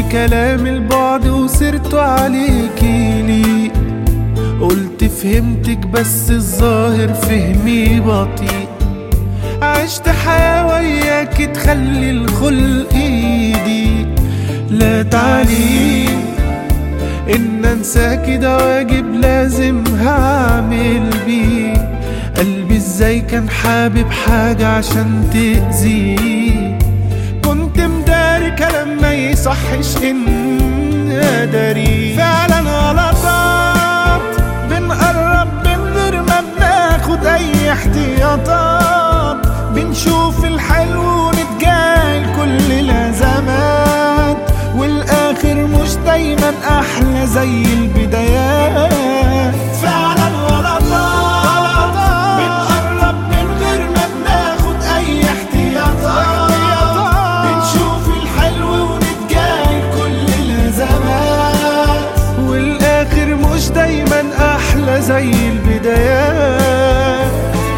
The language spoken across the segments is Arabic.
كلام البعد وسرته عليكي لي، قلت فهمتك بس الظاهر فهمي بطيء. عشت حياة وياكي تخلي الخلق ايدي، لا تعليق ان انساكي ده واجب لازم هعمل بيه. قلبي ازاي كان حابب حاجة عشان تأذيه، كنت مداري كلام ما يصحش ان اداري. فعلا غلطات بنقرب من غير ما بناخد اي احتياطات، بنشوف الحلو ونتجاهل كل الازمات، والاخر مش دايما احلى زي البدايات. فعلا غلطات بنقرب من غير ما بناخد اي احتياطات، بنشوف الحلو ونتجاهل كل الازمات، والاخر مش دايما احلى زي البدايات.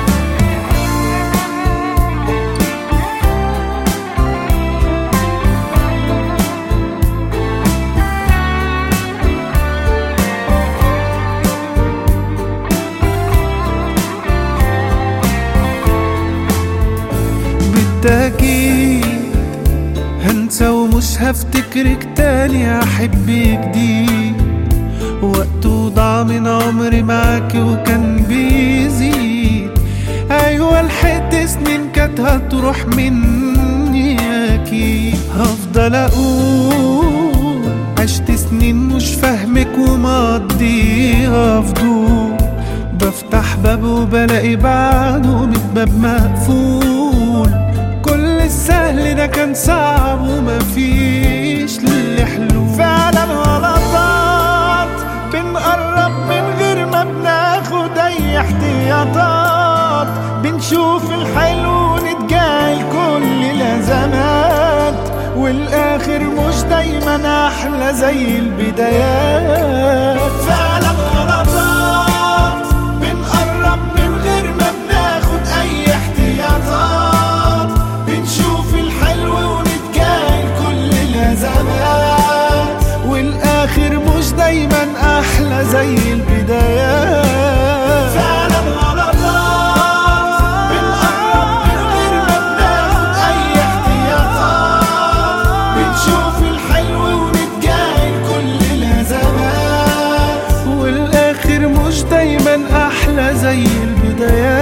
بالتأكيد هنسى ومش هفتكرك تاني، أحب جديد. وقته ضاع من عمري معاكي وكان بيزيد، أيوة لحقت سنين كانت هتروح مني أكيد. هفضل أقول عشت سنين مش فاهمك ومقضيها فضول، بفتح باب وبلاقي بعده من باب مقفول. كل السهل ده كان صعب ومفيش للي حلول. فعلا غلطات بنقرب من غير ما بناخد اي احتياطات، بنشوف الحلو ونتجاهل كل الازمات، والاخر مش دايما احلى زي البدايات. فعلا غلطات بنقرب من غير ما بناخد اي احتياطات، بنشوف الحلو ونتجاهل كل الازمات، والاخر مش دايما احلى زي البدايات. فعلا غلطات بنقرب من غير ما بناخد اي احتياطات، بنشوف الحلو ونتجاهل كل الازمات، والاخر مش دايما احلى زي البدايات.